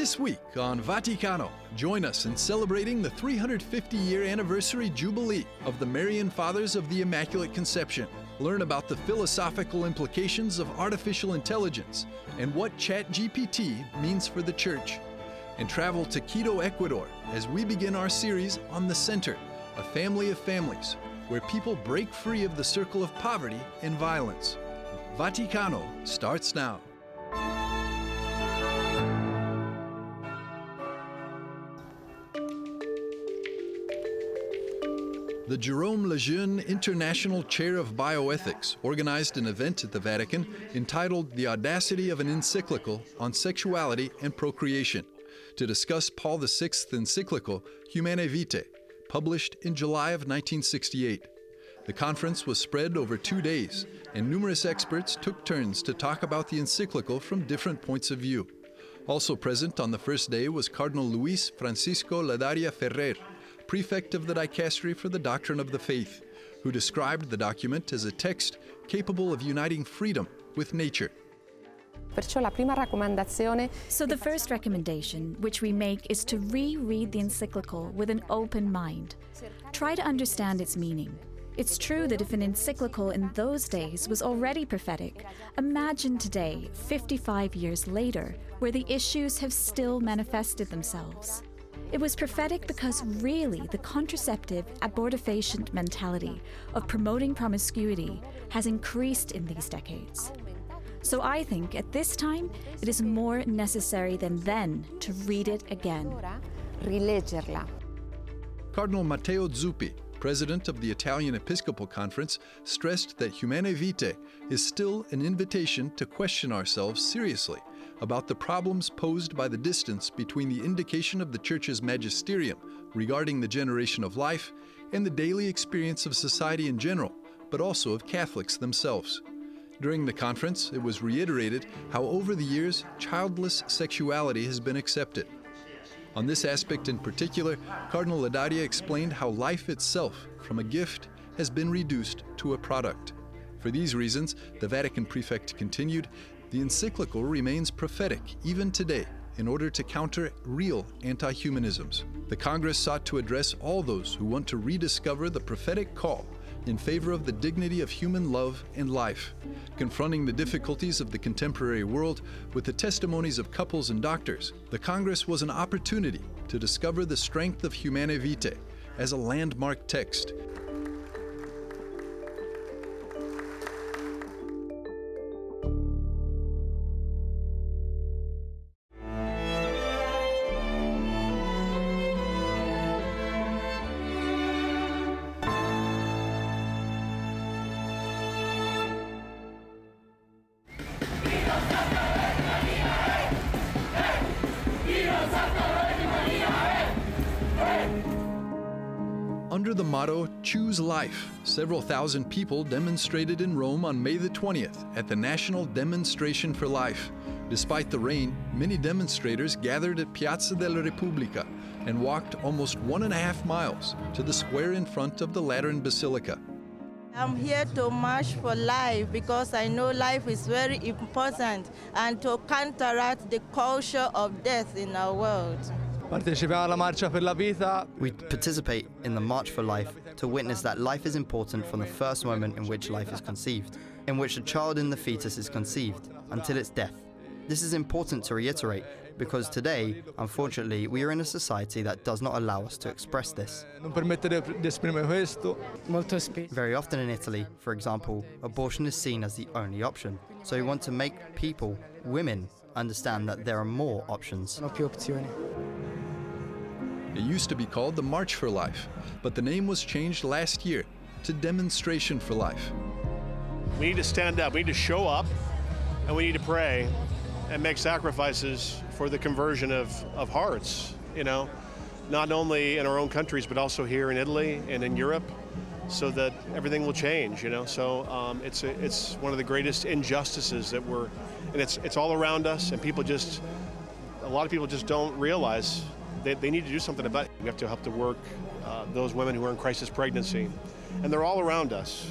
This week on Vaticano, join us in celebrating the 350-year anniversary jubilee of the Marian Fathers of the Immaculate Conception. Learn about the philosophical implications of artificial intelligence and what ChatGPT means for the Church. And travel to Quito, Ecuador, as we begin our series on The Center, a family of families, where people break free of the circle of poverty and violence. Vaticano starts now. The Jérôme Lejeune International Chair of Bioethics organized an event at the Vatican entitled The Audacity of an Encyclical on Sexuality and Procreation to discuss Paul VI's encyclical Humanae Vitae, published in July of 1968. The conference was spread over 2 days, and numerous experts took turns to talk about the encyclical from different points of view. Also present on the first day was Cardinal Luis Francisco Ladaria Ferrer, prefect of the Dicastery for the Doctrine of the Faith, who described the document as a text capable of uniting freedom with nature. So the first recommendation which we make is to reread the encyclical with an open mind. Try to understand its meaning. It's true that if an encyclical in those days was already prophetic, imagine today, 55 years later, where the issues have still manifested themselves. It was prophetic because really the contraceptive abortifacient mentality of promoting promiscuity has increased in these decades. So I think at this time it is more necessary than then to read it again. Cardinal Matteo Zuppi, president of the Italian Episcopal Conference, stressed that Humanae Vitae is still an invitation to question ourselves seriously about the problems posed by the distance between the indication of the Church's magisterium regarding the generation of life and the daily experience of society in general, but also of Catholics themselves. During the conference, it was reiterated how over the years, childless sexuality has been accepted. On this aspect in particular, Cardinal Ladaria explained how life itself, from a gift, has been reduced to a product. For these reasons, the Vatican prefect continued, the encyclical remains prophetic even today in order to counter real anti-humanisms. The Congress sought to address all those who want to rediscover the prophetic call in favor of the dignity of human love and life, confronting the difficulties of the contemporary world with the testimonies of couples and doctors. The Congress was an opportunity to discover the strength of Humanae Vitae as a landmark text. Under the motto, Choose Life, several thousand people demonstrated in Rome on May the 20th at the National Demonstration for Life. Despite the rain, many demonstrators gathered at Piazza della Repubblica and walked almost 1.5 miles to the square in front of the Lateran Basilica. I'm here to march for life because I know life is very important and to counteract the culture of death in our world. We participate in the March for Life to witness that life is important from the first moment in which life is conceived, in which a child in the fetus is conceived, until its death. This is important to reiterate because today, unfortunately, we are in a society that does not allow us to express this. Very often in Italy, for example, abortion is seen as the only option. So we want to make people, women, understand that there are more options. It used to be called the March for Life, but the name was changed last year to Demonstration for Life. We need to stand up, we need to show up, and we need to pray and make sacrifices for the conversion of hearts, not only in our own countries, but also here in Italy and in Europe, so that everything will change, So it's one of the greatest injustices and it's all around us, and a lot of people just don't realize they need to do something about it. We have to help to work those women who are in crisis pregnancy, and they're all around us.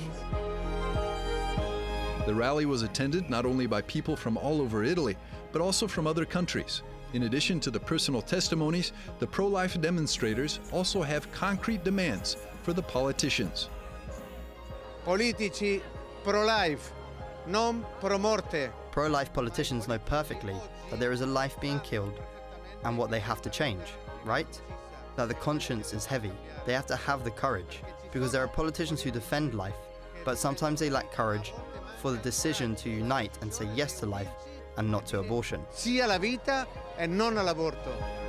The rally was attended not only by people from all over Italy, but also from other countries. In addition to the personal testimonies, the pro-life demonstrators also have concrete demands for the politicians. Politici pro-life, non pro-morte. Pro-life politicians know perfectly that there is a life being killed and what they have to change, right? That the conscience is heavy. They have to have the courage, because there are politicians who defend life, but sometimes they lack courage for the decision to unite and say yes to life and not to abortion. Sì alla vita e non all'aborto.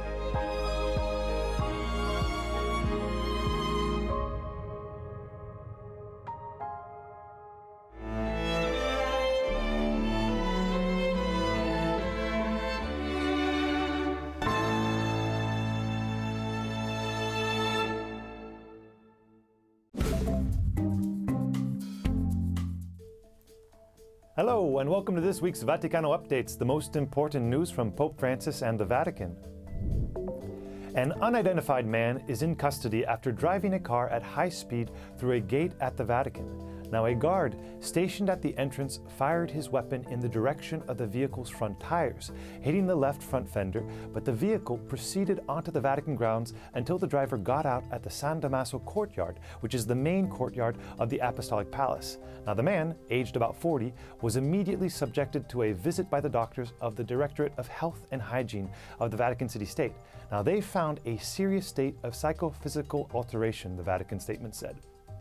Hello, and welcome to this week's Vaticano Updates, the most important news from Pope Francis and the Vatican. An unidentified man is in custody after driving a car at high speed through a gate at the Vatican. Now, a guard stationed at the entrance fired his weapon in the direction of the vehicle's front tires, hitting the left front fender, but the vehicle proceeded onto the Vatican grounds until the driver got out at the San Damaso courtyard, which is the main courtyard of the Apostolic Palace. Now, the man, aged about 40, was immediately subjected to a visit by the doctors of the Directorate of Health and Hygiene of the Vatican City State. Now, they found a serious state of psychophysical alteration, the Vatican statement said.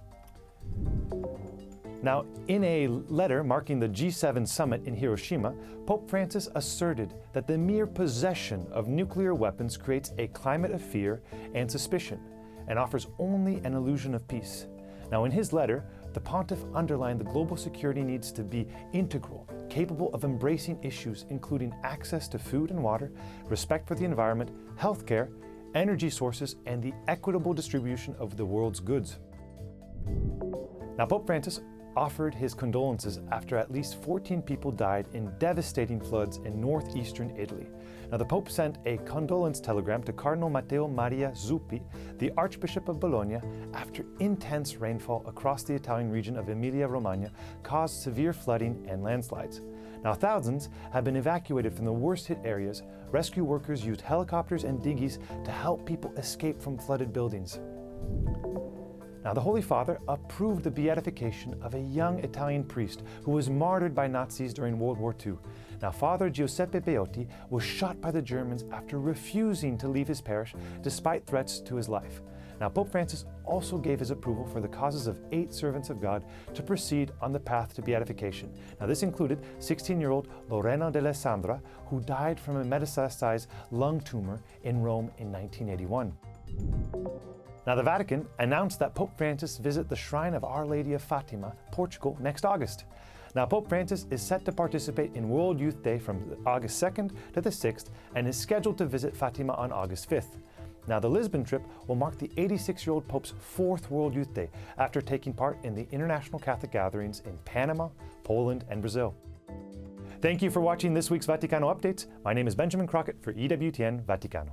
Now, in a letter marking the G7 summit in Hiroshima, Pope Francis asserted that the mere possession of nuclear weapons creates a climate of fear and suspicion and offers only an illusion of peace. Now, in his letter, the pontiff underlined the global security needs to be integral, capable of embracing issues including access to food and water, respect for the environment, healthcare, energy sources, and the equitable distribution of the world's goods. Now, Pope Francis offered his condolences after at least 14 people died in devastating floods in northeastern Italy. Now, the Pope sent a condolence telegram to Cardinal Matteo Maria Zuppi, the Archbishop of Bologna, after intense rainfall across the Italian region of Emilia-Romagna caused severe flooding and landslides. Now, thousands have been evacuated from the worst-hit areas. Rescue workers used helicopters and dinghies to help people escape from flooded buildings. Now, the Holy Father approved the beatification of a young Italian priest who was martyred by Nazis during World War II. Now, Father Giuseppe Beotti was shot by the Germans after refusing to leave his parish despite threats to his life. Now, Pope Francis also gave his approval for the causes of 8 servants of God to proceed on the path to beatification. Now, this included 16-year-old Lorena D'Alessandra, who died from a metastasized lung tumor in Rome in 1981. Now, the Vatican announced that Pope Francis visit the Shrine of Our Lady of Fatima, Portugal, next August. Now, Pope Francis is set to participate in World Youth Day from August 2nd to the 6th and is scheduled to visit Fatima on August 5th. Now, the Lisbon trip will mark the 86-year-old Pope's 4th World Youth Day after taking part in the international Catholic gatherings in Panama, Poland, and Brazil. Thank you for watching this week's Vaticano Updates. My name is Benjamin Crockett for EWTN Vaticano.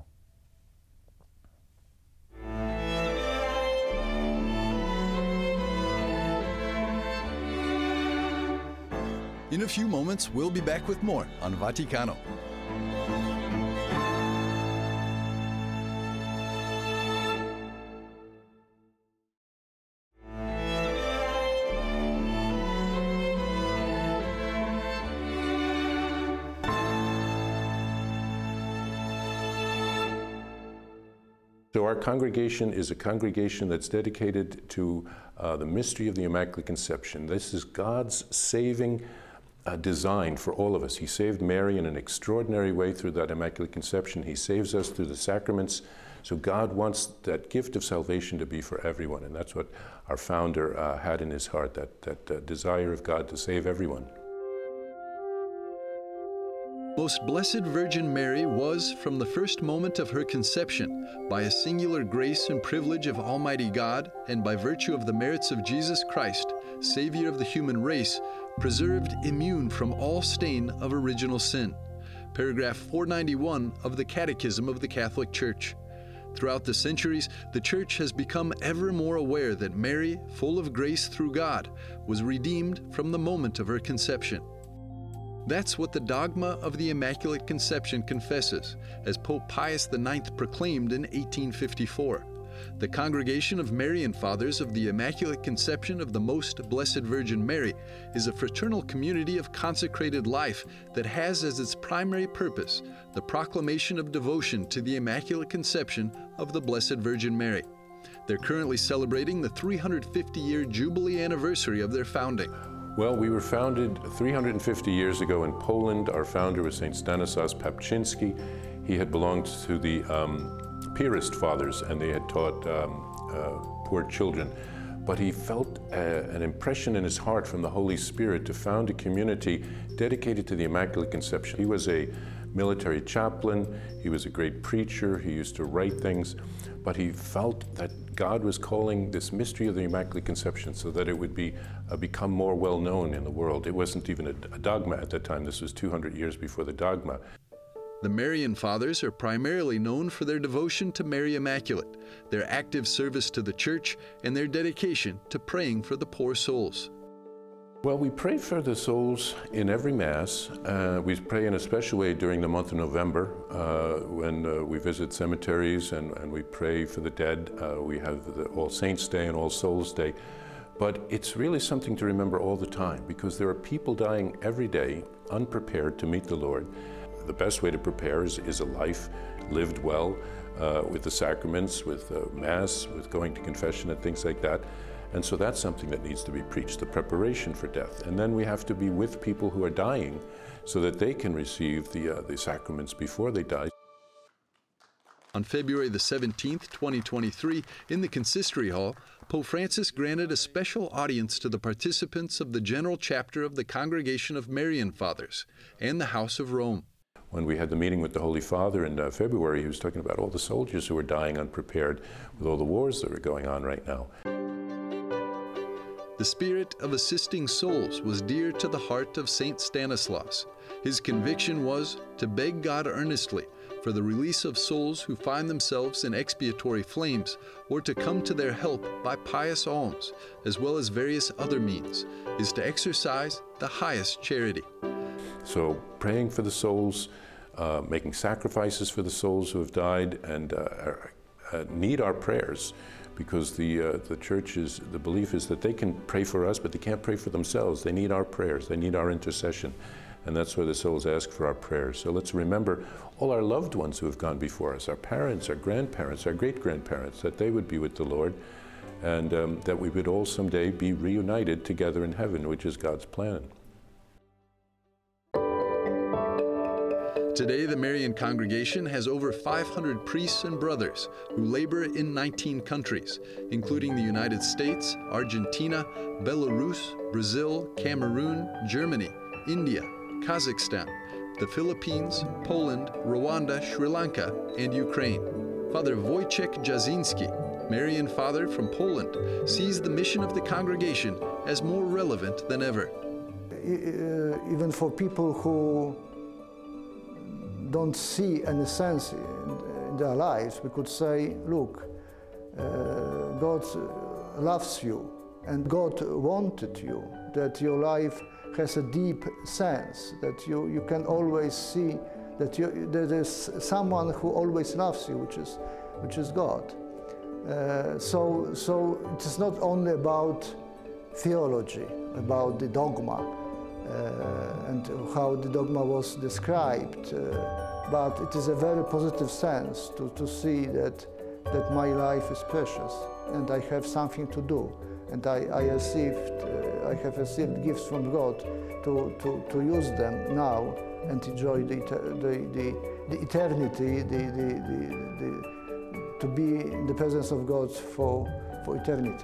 In a few moments, we'll be back with more on Vaticano. So our congregation is a congregation that's dedicated to the mystery of the Immaculate Conception. This is God's saving design for all of us. He saved Mary in an extraordinary way through that Immaculate Conception. He saves us through the sacraments. So God wants that gift of salvation to be for everyone, and that's what our founder had in his heart, that desire of God to save everyone. Most Blessed Virgin Mary was, from the first moment of her conception, by a singular grace and privilege of Almighty God, and by virtue of the merits of Jesus Christ, Savior of the human race, preserved immune from all stain of original sin. Paragraph 491 of the Catechism of the Catholic Church. Throughout the centuries, the Church has become ever more aware that Mary, full of grace through God, was redeemed from the moment of her conception. That's what the dogma of the Immaculate Conception confesses, as Pope Pius IX proclaimed in 1854. The Congregation of Marian Fathers of the Immaculate Conception of the Most Blessed Virgin Mary is a fraternal community of consecrated life that has as its primary purpose the proclamation of devotion to the Immaculate Conception of the Blessed Virgin Mary. They're currently celebrating the 350-year Jubilee anniversary of their founding. Well, we were founded 350 years ago in Poland. Our founder was St. Stanisław Papczyński. He had belonged to the Piarist fathers, and they had taught poor children. But he felt an impression in his heart from the Holy Spirit to found a community dedicated to the Immaculate Conception. He was a military chaplain, he was a great preacher, he used to write things, but he felt that God was calling this mystery of the Immaculate Conception so that it would become more well known in the world. It wasn't even a dogma at that time. This was 200 years before the dogma. The Marian Fathers are primarily known for their devotion to Mary Immaculate, their active service to the Church, and their dedication to praying for the poor souls. Well, we pray for the souls in every Mass. We pray in a special way during the month of November when we visit cemeteries and we pray for the dead. We have the All Saints' Day and All Souls' Day. But it's really something to remember all the time because there are people dying every day unprepared to meet the Lord. The best way to prepare is a life lived well with the sacraments, with Mass, with going to confession and things like that. And so that's something that needs to be preached, the preparation for death. And then we have to be with people who are dying so that they can receive the sacraments before they die. On February the 17th, 2023, in the Consistory Hall, Pope Francis granted a special audience to the participants of the General Chapter of the Congregation of Marian Fathers and the House of Rome. When we had the meeting with the Holy Father in February, he was talking about all the soldiers who were dying unprepared with all the wars that are going on right now. The spirit of assisting souls was dear to the heart of St. Stanislaus. His conviction was to beg God earnestly for the release of souls who find themselves in expiatory flames, or to come to their help by pious alms, as well as various other means, is to exercise the highest charity. So praying for the souls, making sacrifices for the souls who have died and need our prayers, because the belief is that they can pray for us, but they can't pray for themselves. They need our prayers, they need our intercession, and that's why the souls ask for our prayers. So let's remember all our loved ones who have gone before us, our parents, our grandparents, our great-grandparents, that they would be with the Lord, and that we would all someday be reunited together in heaven, which is God's plan. Today, the Marian Congregation has over 500 priests and brothers who labor in 19 countries, including the United States, Argentina, Belarus, Brazil, Cameroon, Germany, India, Kazakhstan, the Philippines, Poland, Rwanda, Sri Lanka, and Ukraine. Father Wojciech Jasinski, Marian Father from Poland, sees the mission of the congregation as more relevant than ever. Even for people who don't see any sense in their lives, we could say, look, God loves you and God wanted you, that your life has a deep sense, that you can always see that there is someone who always loves you, which is God. So it is not only about theology, about the dogma, and how the dogma was described, but it is a very positive sense to see that my life is precious and I have something to do, and I have received gifts from God to use them now and enjoy the eternity, to be in the presence of God for eternity.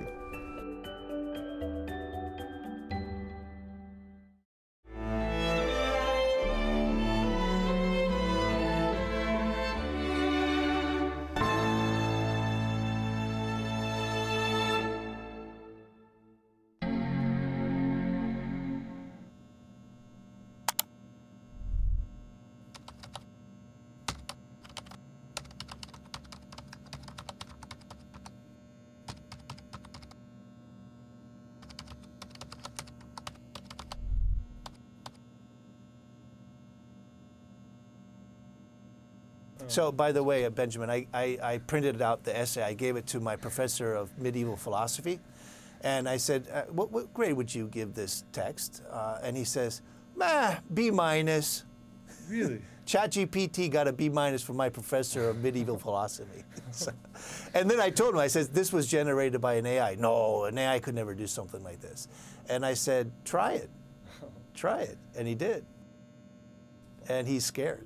So, by the way, Benjamin, I printed out the essay. I gave it to my professor of medieval philosophy. And I said, what grade would you give this text? And he says, B-. Really? ChatGPT got a B- from my professor of medieval philosophy. And then I told him, I said, this was generated by an AI. No, an AI could never do something like this. And I said, try it. Try it. And he did. And he's scared.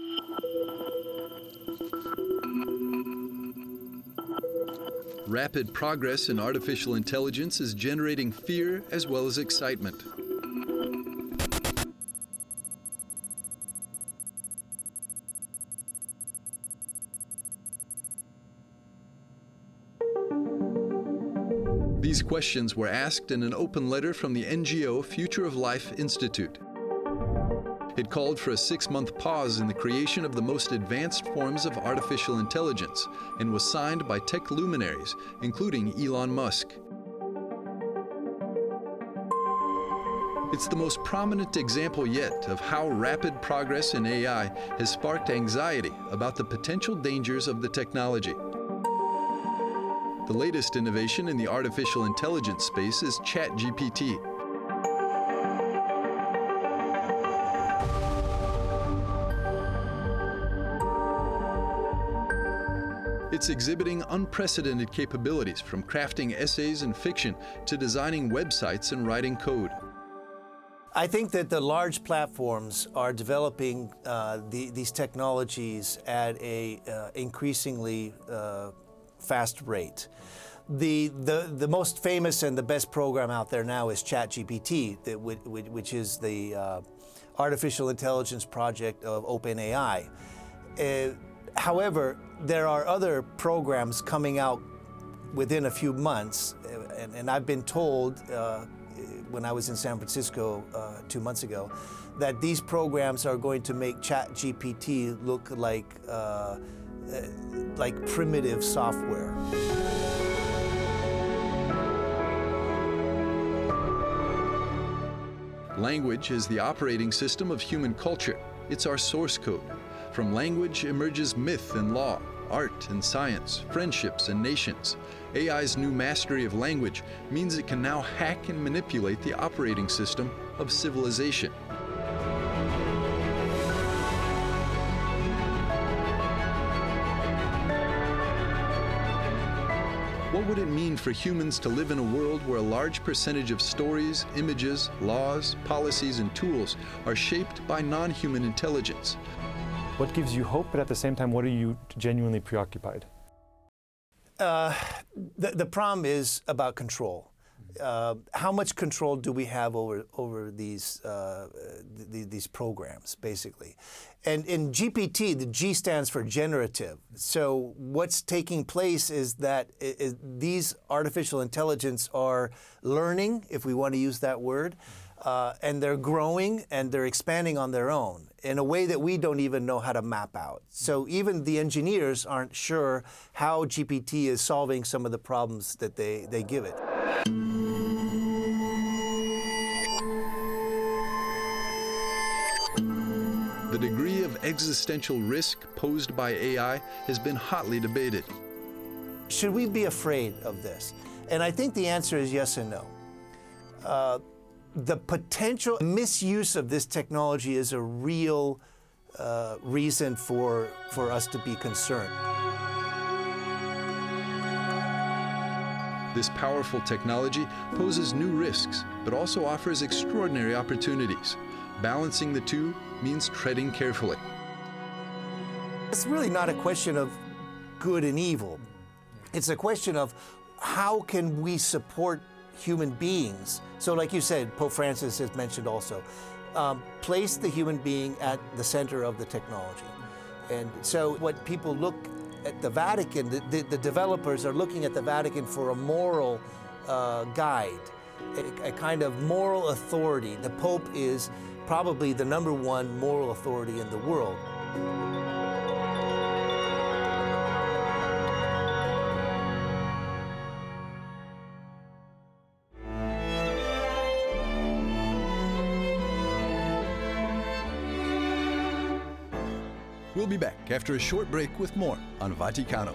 Rapid progress in artificial intelligence is generating fear as well as excitement. These questions were asked in an open letter from the NGO Future of Life Institute. It called for a 6-month pause in the creation of the most advanced forms of artificial intelligence and was signed by tech luminaries, including Elon Musk. It's the most prominent example yet of how rapid progress in AI has sparked anxiety about the potential dangers of the technology. The latest innovation in the artificial intelligence space is ChatGPT. It's exhibiting unprecedented capabilities, from crafting essays and fiction to designing websites and writing code. I think that the large platforms are developing these technologies at a increasingly fast rate. The most famous and the best program out there now is ChatGPT, which is the artificial intelligence project of OpenAI. However, there are other programs coming out within a few months, and I've been told when I was in San Francisco 2 months ago that these programs are going to make ChatGPT look like primitive software. Language is the operating system of human culture. It's our source code. From language emerges myth and law, art and science, friendships and nations. AI's new mastery of language means it can now hack and manipulate the operating system of civilization. What would it mean for humans to live in a world where a large percentage of stories, images, laws, policies, and tools are shaped by non-human intelligence? What gives you hope, but at the same time, what are you genuinely preoccupied? The problem is about control. How much control do we have over these programs, basically? And in GPT, the G stands for generative. So what's taking place is that these artificial intelligence are learning, if we want to use that word, and they're growing and they're expanding on their own in a way that we don't even know how to map out. So even the engineers aren't sure how GPT is solving some of the problems that they give it. The degree of existential risk posed by AI has been hotly debated. Should we be afraid of this? And I think the answer is yes and no. The potential misuse of this technology is a real reason for us to be concerned. This powerful technology poses new risks, but also offers extraordinary opportunities. Balancing the two means treading carefully. It's really not a question of good and evil. It's a question of how can we support human beings. So like you said, Pope Francis has mentioned also, place the human being at the center of the technology. And so what people look at the Vatican, the developers are looking at the Vatican for a moral guide, a kind of moral authority. The Pope is probably the #1 moral authority in the world. We'll be back after a short break with more on Vaticano.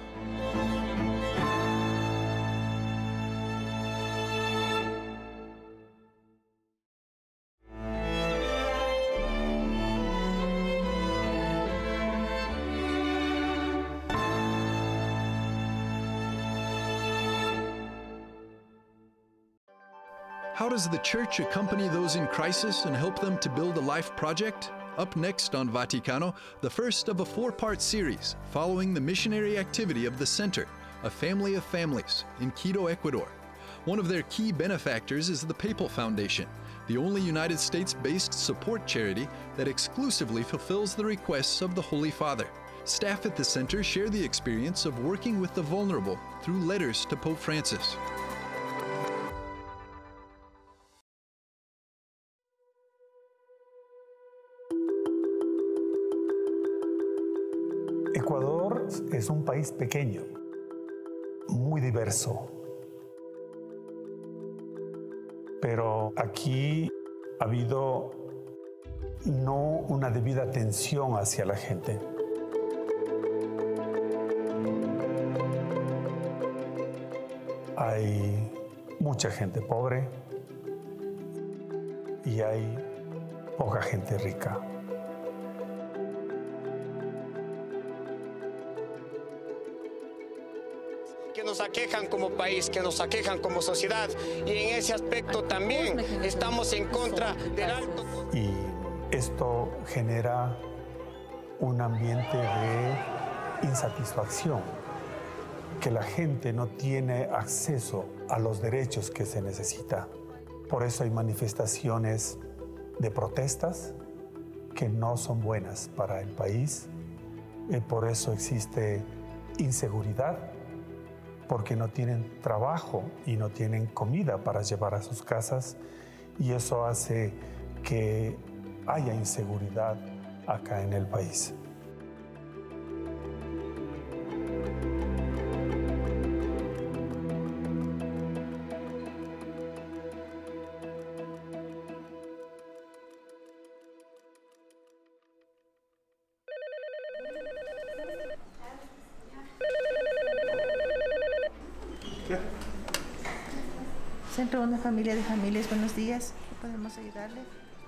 How does the Church accompany those in crisis and help them to build a life project? Up next on Vaticano, the first of a 4-part series following the missionary activity of the Center, a family of families, in Quito, Ecuador. One of their key benefactors is the Papal Foundation, the only United States-based support charity that exclusively fulfills the requests of the Holy Father. Staff at the center share the experience of working with the vulnerable through letters to Pope Francis. Ecuador es un país pequeño, muy diverso, pero aquí ha habido no una debida atención hacia la gente. Hay mucha gente pobre y hay poca gente rica. Que nos aquejan como país, que nos aquejan como sociedad, y en ese aspecto también estamos en contra del alto. Y esto genera un ambiente de insatisfacción, que la gente no tiene acceso a los derechos que se necesita. Por eso hay manifestaciones de protestas que no son buenas para el país, y por eso existe inseguridad, porque no tienen trabajo y no tienen comida para llevar a sus casas, y eso hace que haya inseguridad acá en el país. Centro Una Familia de Familias, buenos días. ¿Qué podemos ayudarle?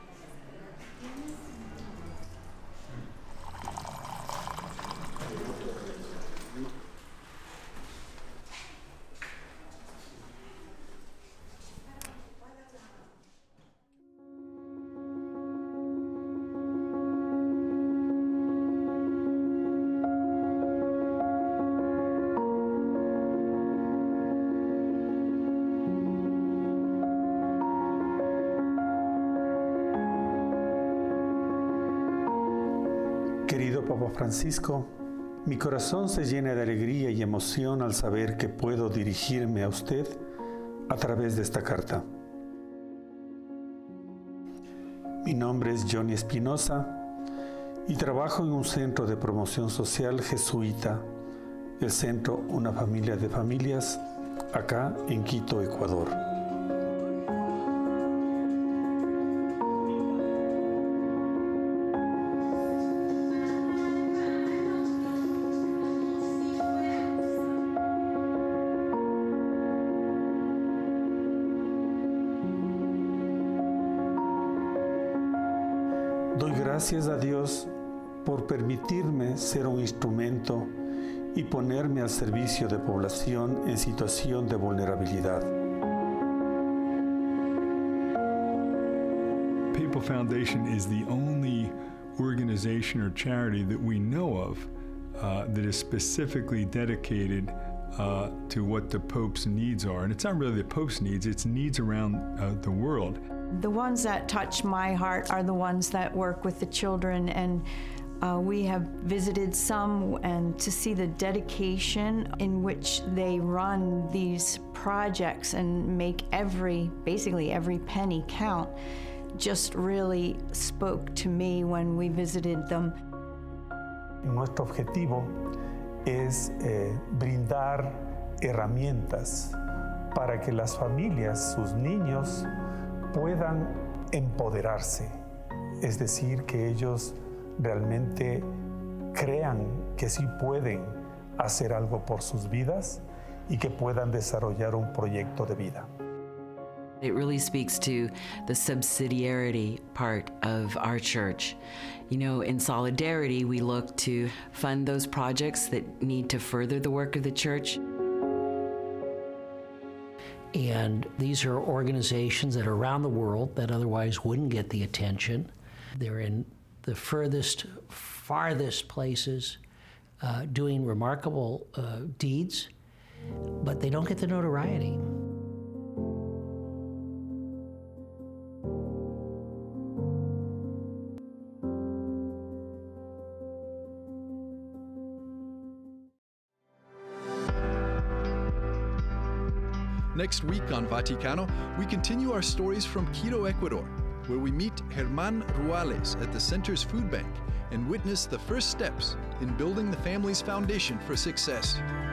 Querido Papa Francisco, mi corazón se llena de alegría y emoción al saber que puedo dirigirme a usted a través de esta carta. Mi nombre es Johnny Espinosa y trabajo en un centro de promoción social jesuita, el Centro Una Familia de Familias, acá en Quito, Ecuador. Doy gracias a Dios por permitirme ser un instrumento y ponerme al servicio de población en situación de vulnerabilidad. Papal Foundation is the only organization or charity that we know of that is specifically dedicated to what the Pope's needs are. And it's not really the Pope's needs, it's needs around the world. The ones that touch my heart are the ones that work with the children, and we have visited some, and to see the dedication in which they run these projects and make basically every penny count just really spoke to me when we visited them. Nuestro objetivo es brindar herramientas para que las familias, sus niños, puedan empoderarse, es decir, que ellos realmente crean que sí pueden hacer algo por sus vidas y que puedan desarrollar un proyecto de vida. It really speaks to the subsidiarity part of our church. You know, in solidarity, we look to fund those projects that need to further the work of the church. And these are organizations that are around the world that otherwise wouldn't get the attention. They're in the farthest places doing remarkable deeds, but they don't get the notoriety. Next week on Vaticano, we continue our stories from Quito, Ecuador, where we meet Germán Ruales at the center's food bank and witness the first steps in building the family's foundation for success.